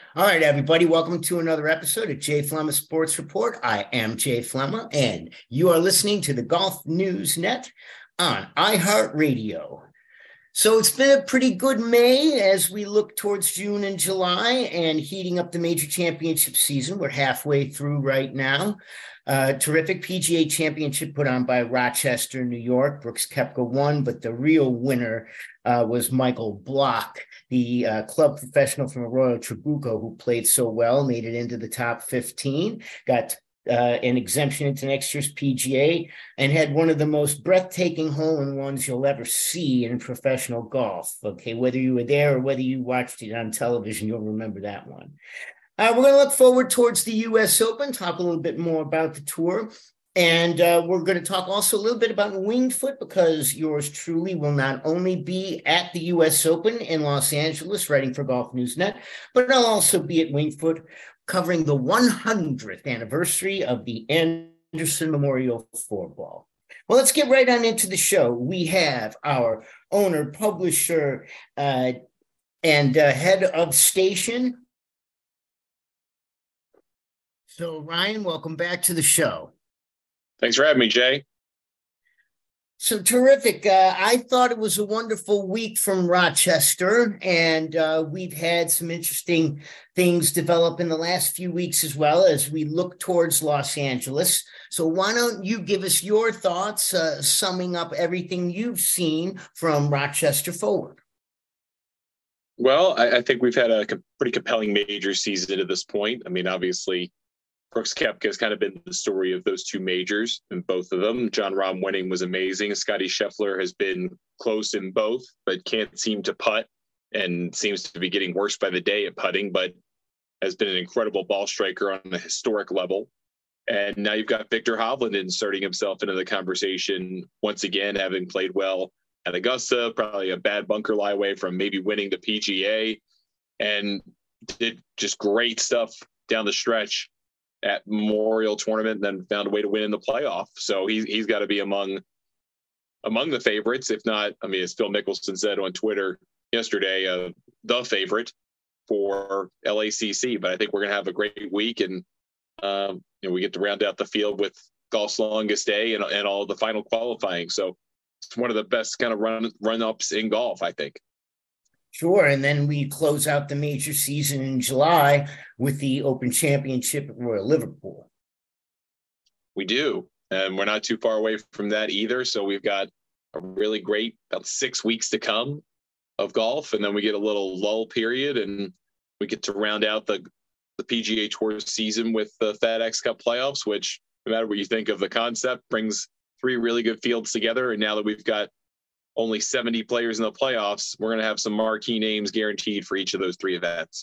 All right, everybody, welcome to another episode of Jay Flemma Sports Report. I am Jay Flemma, and you are listening to the Golf News Net on iHeartRadio. So it's been a pretty good May as we look towards June and July and heating up the major championship season. We're halfway through right now. Terrific PGA Championship put on by Rochester, New York. Brooks Koepka won, but the real winner was Michael Block, the club professional from Arroyo Trabuco, who played so well, made it into the top 15, got an exemption into next year's PGA, and had one of the most breathtaking hole-in-ones you'll ever see in professional golf. Okay, whether you were there or whether you watched it on television, you'll remember that one. We're going to look forward towards the U.S. Open, talk a little bit more about the tour, and we're going to talk also a little bit about Winged Foot, because yours truly will not only be at the U.S. Open in Los Angeles, writing for Golf News Net, but I'll also be at Winged Foot covering the 100th anniversary of the Anderson Memorial Floorball. Well, let's get right on into the show. We have our owner, publisher, and head of station. So, Ryan, welcome back to the show. Thanks for having me, Jay. So terrific. I thought it was a wonderful week from Rochester, and we've had some interesting things develop in the last few weeks as well as we look towards Los Angeles. So why don't you give us your thoughts, summing up everything you've seen from Rochester forward? Well, I think we've had a pretty compelling major season to this point. I mean, obviously, Brooks Koepka has kind of been the story of those two majors in both of them. Jon Rahm winning was amazing. Scottie Scheffler has been close in both, but can't seem to putt and seems to be getting worse by the day at putting, but has been an incredible ball striker on a historic level. And now you've got Viktor Hovland inserting himself into the conversation once again, having played well at Augusta, probably a bad bunker lie away from maybe winning the PGA, and did just great stuff down the stretch at Memorial Tournament, and then found a way to win in the playoff. So he's got to be among the favorites, if not, I mean, as Phil Mickelson said on Twitter yesterday, the favorite for LACC. But I think we're going to have a great week, and we get to round out the field with golf's longest day and all the final qualifying. So it's one of the best kind of run-ups in golf, I think. Sure. And then we close out the major season in July with the Open Championship at Royal Liverpool. We do. And we're not too far away from that either. So we've got a really great about 6 weeks to come of golf. And then we get a little lull period, and we get to round out the PGA Tour season with the FedEx Cup playoffs, which, no matter what you think of the concept, brings 3 really good fields together. And now that we've got only 70 players in the playoffs, we're going to have some marquee names guaranteed for each of those 3 events.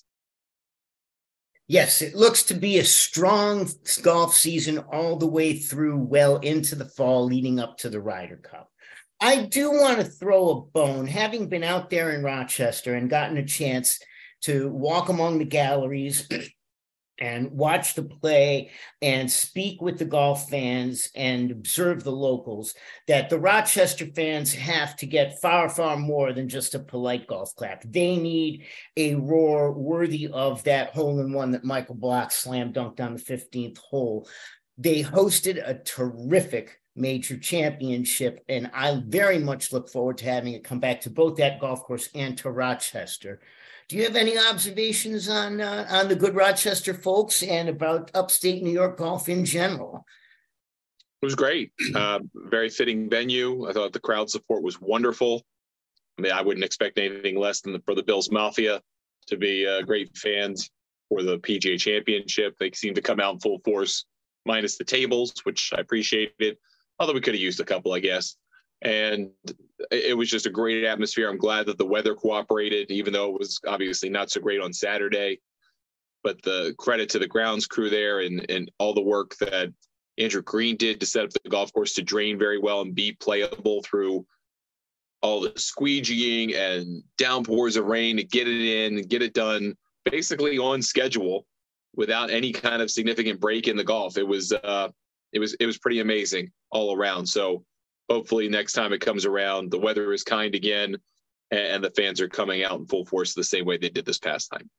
Yes, it looks to be a strong golf season all the way through, well into the fall, leading up to the Ryder Cup. I do want to throw a bone, having been out there in Rochester and gotten a chance to walk among the galleries and watch the play and speak with the golf fans and observe the locals, that the Rochester fans have to get far, far more than just a polite golf clap. They need a roar worthy of that hole-in-one that Michael Block slam dunked on the 15th hole. They hosted a terrific major championship, and I very much look forward to having it come back to both that golf course and to Rochester. Do you have any observations on the good Rochester folks and about upstate New York golf in general? It was great. Very fitting venue. I thought the crowd support was wonderful. I mean, I wouldn't expect anything less than for the Bills Mafia to be great fans for the PGA Championship. They seemed to come out in full force, minus the tables, which I appreciated. Although we could have used a couple, I guess. And it was just a great atmosphere. I'm glad that the weather cooperated, even though it was obviously not so great on Saturday. But the credit to the grounds crew there and all the work that Andrew Green did to set up the golf course to drain very well and be playable through all the squeegeeing and downpours of rain to get it in and get it done basically on schedule without any kind of significant break in the golf. It was pretty amazing all around. So hopefully next time it comes around, the weather is kind again, and the fans are coming out in full force the same way they did this past time.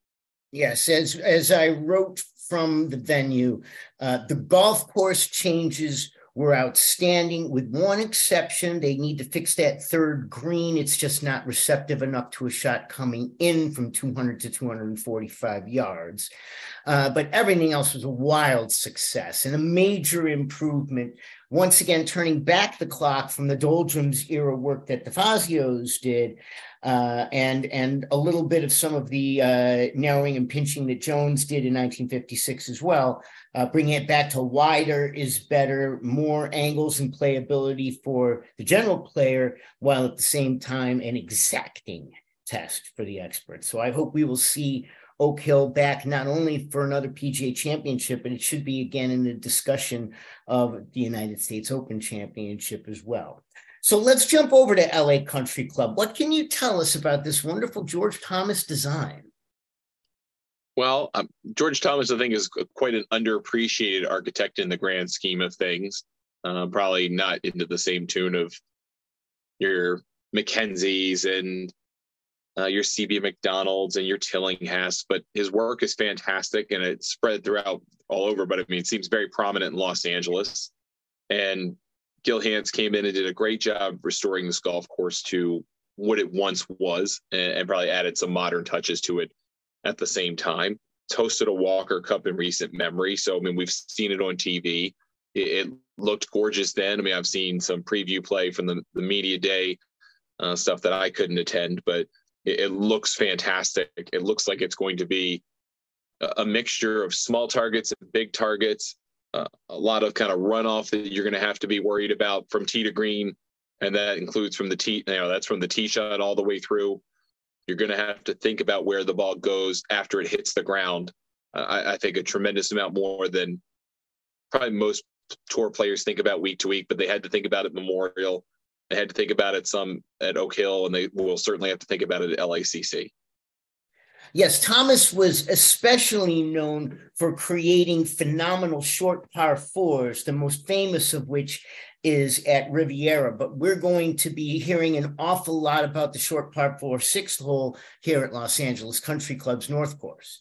Yes, as I wrote from the venue, the golf course changes were outstanding, with one exception. They need to fix that third green. It's just not receptive enough to a shot coming in from 200 to 245 yards. But everything else was a wild success and a major improvement. Once again, turning back the clock from the doldrums era work that the Fazios did, and a little bit of some of the narrowing and pinching that Jones did in 1956 as well, bringing it back to wider is better, more angles and playability for the general player, while at the same time an exacting test for the experts. So I hope we will see Oak Hill back not only for another PGA championship, but it should be again in the discussion of the United States Open Championship as well. So let's jump over to LA Country Club. What can you tell us about this wonderful George Thomas design? Well, George Thomas, I think, is quite an underappreciated architect in the grand scheme of things. Probably not into the same tune of your Mackenzies and your CB McDonald's and your Tillinghast, but his work is fantastic and it's spread throughout all over. But I mean, it seems very prominent in Los Angeles. And Gil Hanse came in and did a great job restoring this golf course to what it once was, and probably added some modern touches to it at the same time. It's hosted a Walker Cup in recent memory. So, I mean, we've seen it on TV. It looked gorgeous then. I mean, I've seen some preview play from the media day stuff that I couldn't attend, but it looks fantastic. It looks like it's going to be a mixture of small targets and big targets, a lot of kind of runoff that you're going to have to be worried about from tee to green. And that includes from the tee, that's from the tee shot all the way through. You're going to have to think about where the ball goes after it hits the ground. I think a tremendous amount more than probably most tour players think about week to week, but they had to think about it Memorial. They had to think about it some at Oak Hill, and they will certainly have to think about it at LACC. Yes, Thomas was especially known for creating phenomenal short par fours, the most famous of which is at Riviera. But we're going to be hearing an awful lot about the short par four sixth hole here at Los Angeles Country Club's North Course.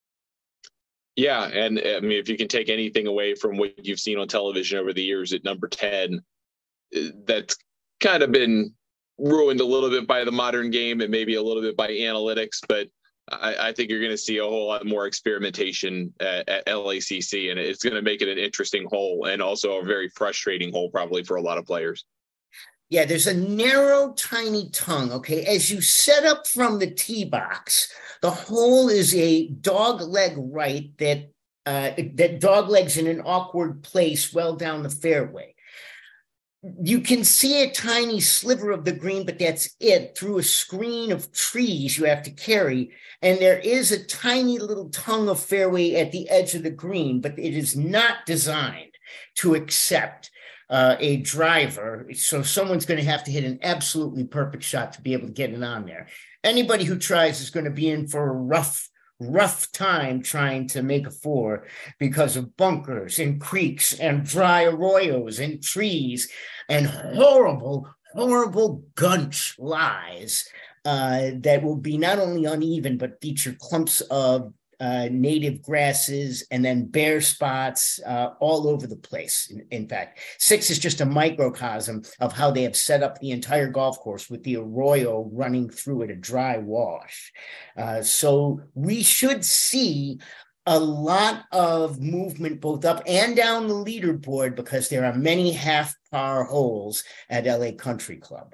Yeah, and I mean, if you can take anything away from what you've seen on television over the years at number 10, that's kind of been ruined a little bit by the modern game and maybe a little bit by analytics, but I think you're going to see a whole lot more experimentation at LACC, and it's going to make it an interesting hole and also a very frustrating hole probably for a lot of players. Yeah, there's a narrow, tiny tongue, okay? As you set up from the tee box, the hole is a dog leg right that dog legs in an awkward place well down the fairway. You can see a tiny sliver of the green, but that's it, through a screen of trees you have to carry. And there is a tiny little tongue of fairway at the edge of the green, but it is not designed to accept a driver. So someone's going to have to hit an absolutely perfect shot to be able to get it on there. Anybody who tries is going to be in for a rough time trying to make a four because of bunkers and creeks and dry arroyos and trees and horrible gunch lies that will be not only uneven but feature clumps of native grasses and then bare spots all over the place. In fact, 6 is just a microcosm of how they have set up the entire golf course with the arroyo running through it, a dry wash. So we should see a lot of movement both up and down the leaderboard because there are many half par holes at LA Country Club.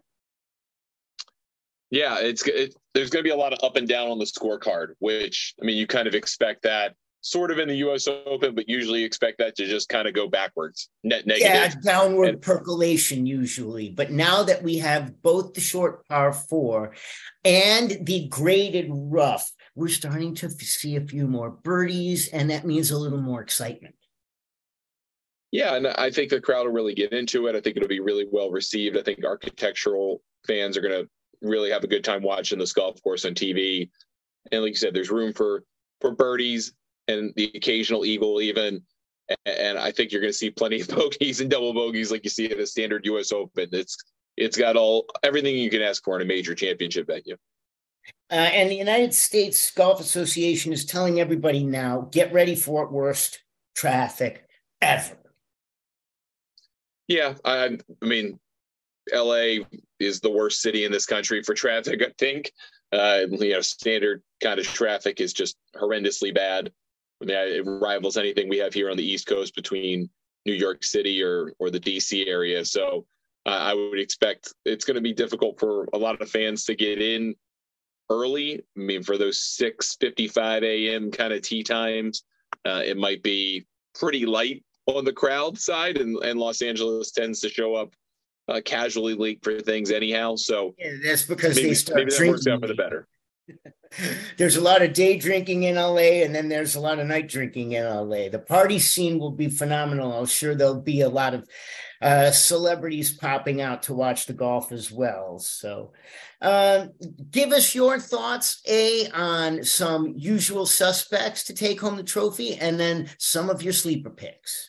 Yeah, there's going to be a lot of up and down on the scorecard, which, I mean, you kind of expect that sort of in the U.S. Open, but usually expect that to just kind of go backwards, net negative. Yeah, downward percolation usually. But now that we have both the short par four and the graded rough, we're starting to see a few more birdies, and that means a little more excitement. Yeah, and I think the crowd will really get into it. I think it'll be really well received. I think architectural fans are going to really have a good time watching this golf course on TV. And like you said, there's room for birdies and the occasional eagle even. And I think you're going to see plenty of bogeys and double bogeys like you see at a standard U.S. Open. It's got everything you can ask for in a major championship venue. And the United States Golf Association is telling everybody now, get ready for worst traffic ever. Yeah, I mean, LA is the worst city in this country for traffic, I think. Standard kind of traffic is just horrendously bad. I mean, it rivals anything we have here on the East Coast between New York City or the DC area. So I would expect it's going to be difficult for a lot of fans to get in early. I mean, for those 6:55 a.m. kind of tee times, it might be pretty light on the crowd side, and Los Angeles tends to show up casually late for things anyhow. So yeah, that's because maybe, they start maybe that drinking. works out for the better. There's a lot of day drinking in LA, and then there's a lot of night drinking in LA. The party scene will be phenomenal. I'm sure there'll be a lot of celebrities popping out to watch the golf as well. So give us your thoughts, on some usual suspects to take home the trophy, and then some of your sleeper picks.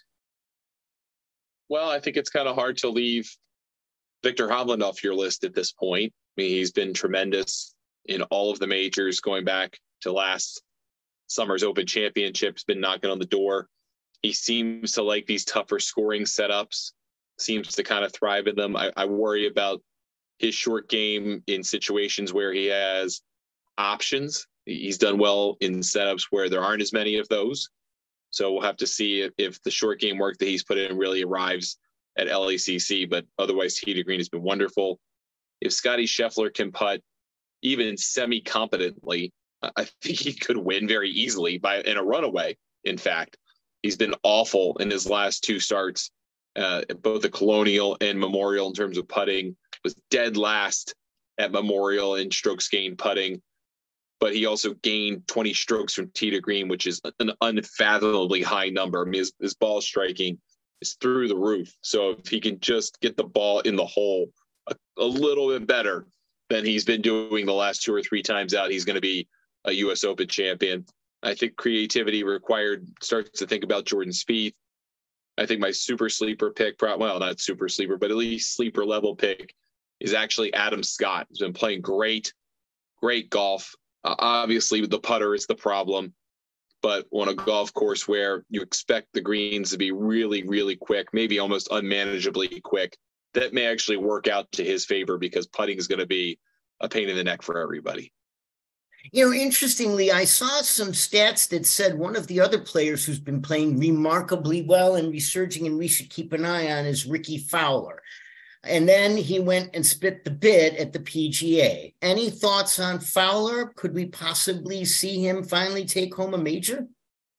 Well, I think it's kind of hard to leave Viktor Hovland off your list at this point. I mean, he's been tremendous in all of the majors going back to last summer's Open Championship. Has been knocking on the door. He seems to like these tougher scoring setups, seems to kind of thrive in them. I worry about his short game in situations where he has options. He's done well in setups where there aren't as many of those. So we'll have to see if the short game work that he's put in really arrives at LACC. But otherwise, tee to green has been wonderful. If Scotty Scheffler can putt even semi-competently, I think he could win very easily in a runaway. In fact, he's been awful in his last two starts, both the Colonial and Memorial in terms of putting. Was dead last at Memorial in strokes gained putting, but he also gained 20 strokes from tee to green, which is an unfathomably high number. I mean, his ball striking is through the roof. So if he can just get the ball in the hole a little bit better than he's been doing the last two or three times out, he's going to be a U.S. Open champion. I think creativity required starts to think about Jordan Spieth. I think my super sleeper pick, well, not super sleeper, but at least sleeper level pick is actually Adam Scott. He's been playing great golf. Obviously, the putter is the problem, but on a golf course where you expect the greens to be really, really quick, maybe almost unmanageably quick, that may actually work out to his favor because putting is going to be a pain in the neck for everybody. Interestingly, I saw some stats that said one of the other players who's been playing remarkably well and resurging and we should keep an eye on is Ricky Fowler. And then he went and spit the bit at the PGA. Any thoughts on Fowler? Could we possibly see him finally take home a major?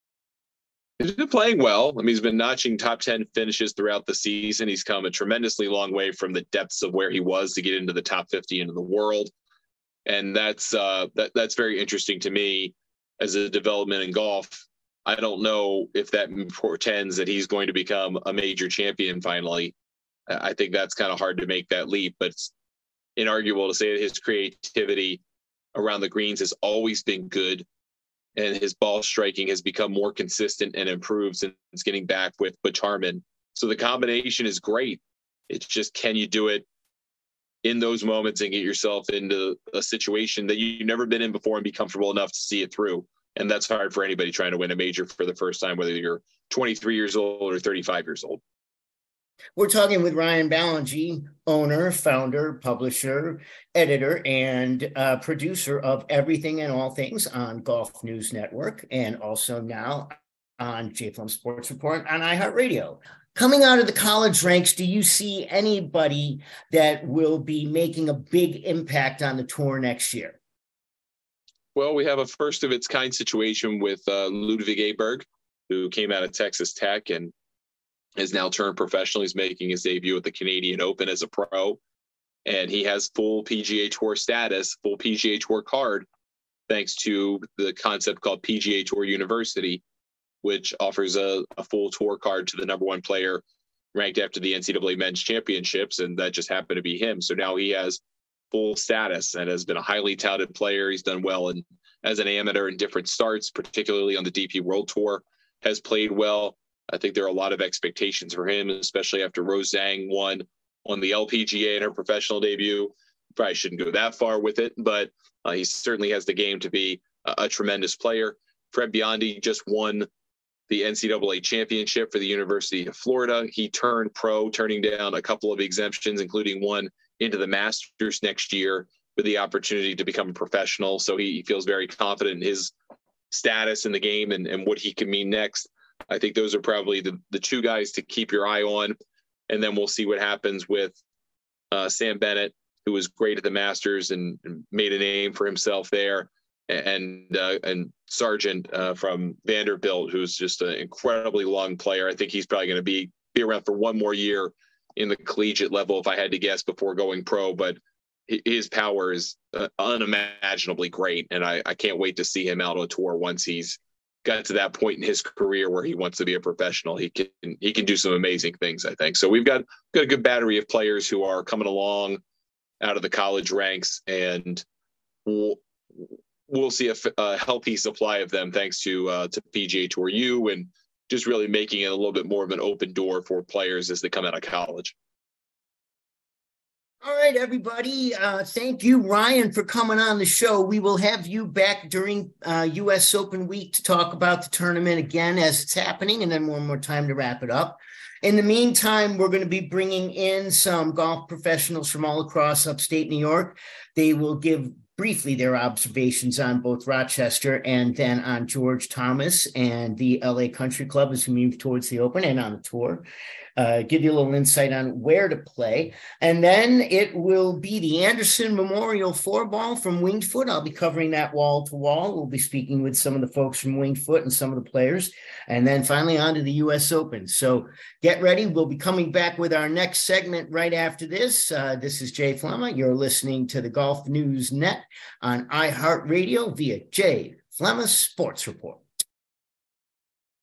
He's been playing well. I mean, he's been notching top 10 finishes throughout the season. He's come a tremendously long way from the depths of where he was to get into the top 50 in the world. And that's very interesting to me as a development in golf. I don't know if that portends that he's going to become a major champion finally. I think that's kind of hard to make that leap, but it's inarguable to say that his creativity around the greens has always been good, and his ball striking has become more consistent and improved since getting back with Butch Harmon. So the combination is great. It's just, can you do it in those moments and get yourself into a situation that you've never been in before and be comfortable enough to see it through? And that's hard for anybody trying to win a major for the first time, whether you're 23 years old or 35 years old. We're talking with Ryan Ballengee, owner, founder, publisher, editor, and producer of Everything and All Things on Golf News Network, and also now on Jay Flem Sports Report on iHeartRadio. Coming out of the college ranks, do you see anybody that will be making a big impact on the tour next year? Well, we have a first of its kind situation with Ludwig Aberg, who came out of Texas Tech and has now turned professional. He's making his debut at the Canadian Open as a pro, and he has full PGA Tour status, full PGA Tour card, thanks to the concept called PGA Tour University, which offers a full tour card to the number one player ranked after the NCAA Men's Championships, and that just happened to be him. So now he has full status and has been a highly touted player. He's done well as an amateur in different starts, particularly on the DP World Tour, has played well. I think there are a lot of expectations for him, especially after Rose Zhang won on the LPGA in her professional debut. probably shouldn't go that far with it, but he certainly has the game to be a tremendous player. Fred Biondi just won the NCAA championship for the University of Florida. He turned pro, turning down a couple of exemptions, including one into the Masters next year with the opportunity to become a professional. So he feels very confident in his status in the game and what he can mean next. I think those are probably the two guys to keep your eye on. And then we'll see what happens with Sam Bennett, who was great at the Masters and made a name for himself there, and Sargent from Vanderbilt, who's just an incredibly long player. I think he's probably going to be around for one more year in the collegiate level, if I had to guess, before going pro. But his power is unimaginably great, and I can't wait to see him out on tour once he's got to that point in his career where he wants to be a professional. He can do some amazing things, I think. So we've got a good battery of players who are coming along out of the college ranks, and we'll see a healthy supply of them thanks to PGA Tour U, and just really making it a little bit more of an open door for players as they come out of college. All right, everybody. Thank you, Ryan, for coming on the show. We will have you back during U.S. Open week to talk about the tournament again as it's happening, and then one more time to wrap it up. In the meantime, we're going to be bringing in some golf professionals from all across upstate New York. They will give briefly their observations on both Rochester and then on George Thomas and the LA Country Club as we move towards the Open and on the tour. Give you a little insight on where to play. And then it will be the Anderson Memorial 4-ball from Winged Foot. I'll be covering that wall to wall. We'll be speaking with some of the folks from Winged Foot and some of the players. And then finally on to the U.S. Open. So get ready. We'll be coming back with our next segment right after this. This is Jay Flemma. You're listening to the Golf News Net on iHeartRadio via Jay Flemma Sports Report.